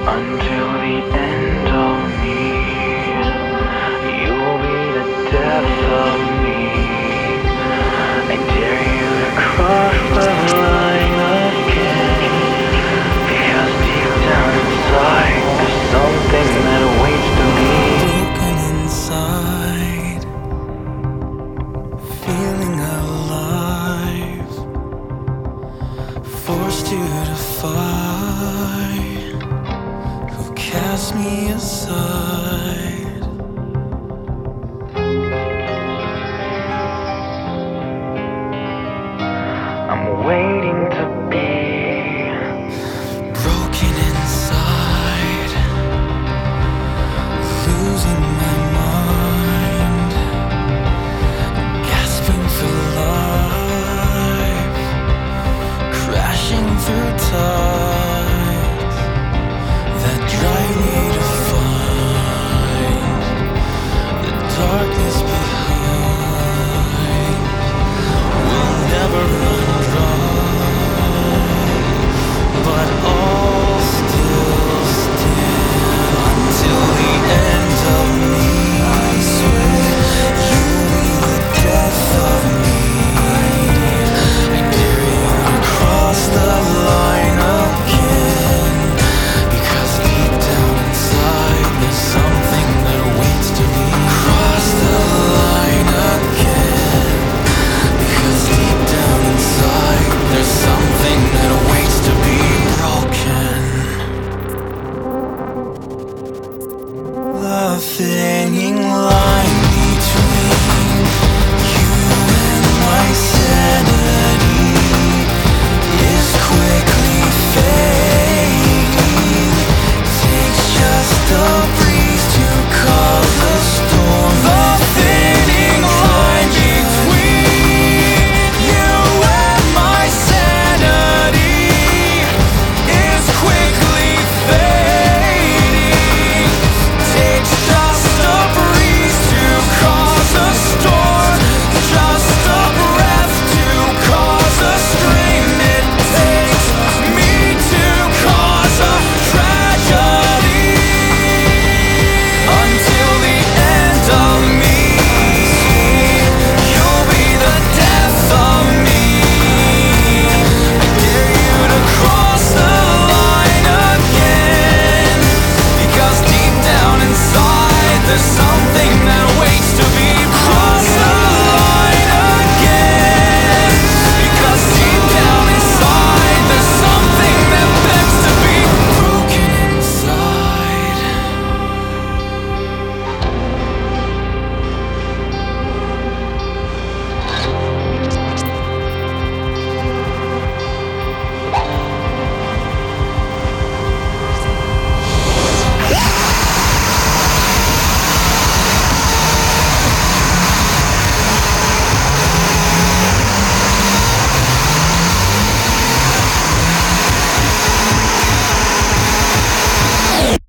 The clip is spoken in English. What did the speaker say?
Until the end of me, you will be the death of me. I dare you to cross the line again, because deep down inside there's something that awaits to me. Broken inside, feeling alive, forced you to fight, who cast me aside. I'm waiting to be broken inside, losing my mind, gasping for life, crashing through tides that drive me to find the darkness behind. Will never run dry, but all still stand until the end of me. I swear you'll be the death of me. I dare you to cross the line again, because deep down inside there's something that waits to be. Cross the line again, because deep down inside there's something that awaits to be broken. The thinning line